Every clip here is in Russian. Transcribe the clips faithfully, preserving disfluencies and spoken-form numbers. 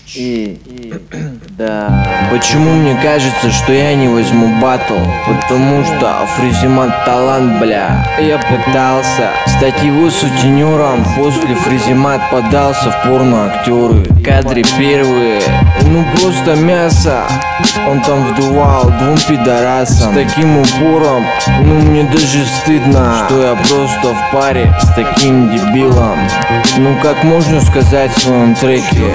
И, да, почему мне кажется, что я не возьму батл? Потому что Фризимат талант, бля. Я пытался стать его сутенером. После Фризимат подался в порно-актеры. Кадры первые, ну просто мясо. Он там вдувал двум пидорасам. С таким упором, ну мне даже стыдно, что я просто в паре с таким дебилом. Ну как можно сказать в своем треке?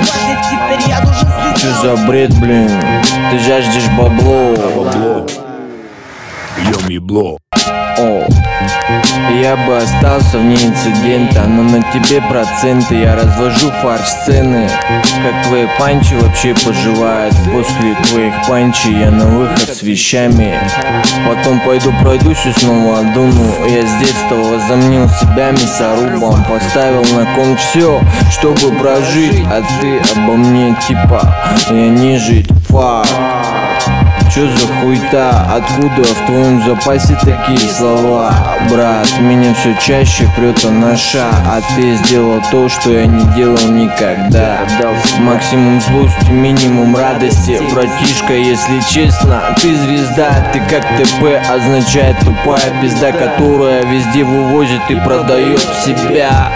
Чё за бред, блин? Ты жаждешь бабло. Бабло. Бьем ебло. О, я бы остался вне инцидента, но на тебе проценты. Я развожу фарш-сцены. Как твои панчи вообще поживают? После твоих панчей я на выход с вещами. Потом пойду пройдусь и снова дуну. Я с детства возомнил себя мясорубом. Поставил на кон все, чтобы прожить. А ты обо мне типа я не жить, фак. Чё за хуйта? Откуда в твоем запасе такие слова? Брат, меня все чаще прет анаша. А ты сделал то, что я не делал никогда. Максимум злости, минимум радости. Братишка, если честно, ты звезда. Ты как ТП означает тупая пизда, которая везде вывозит и продает себя.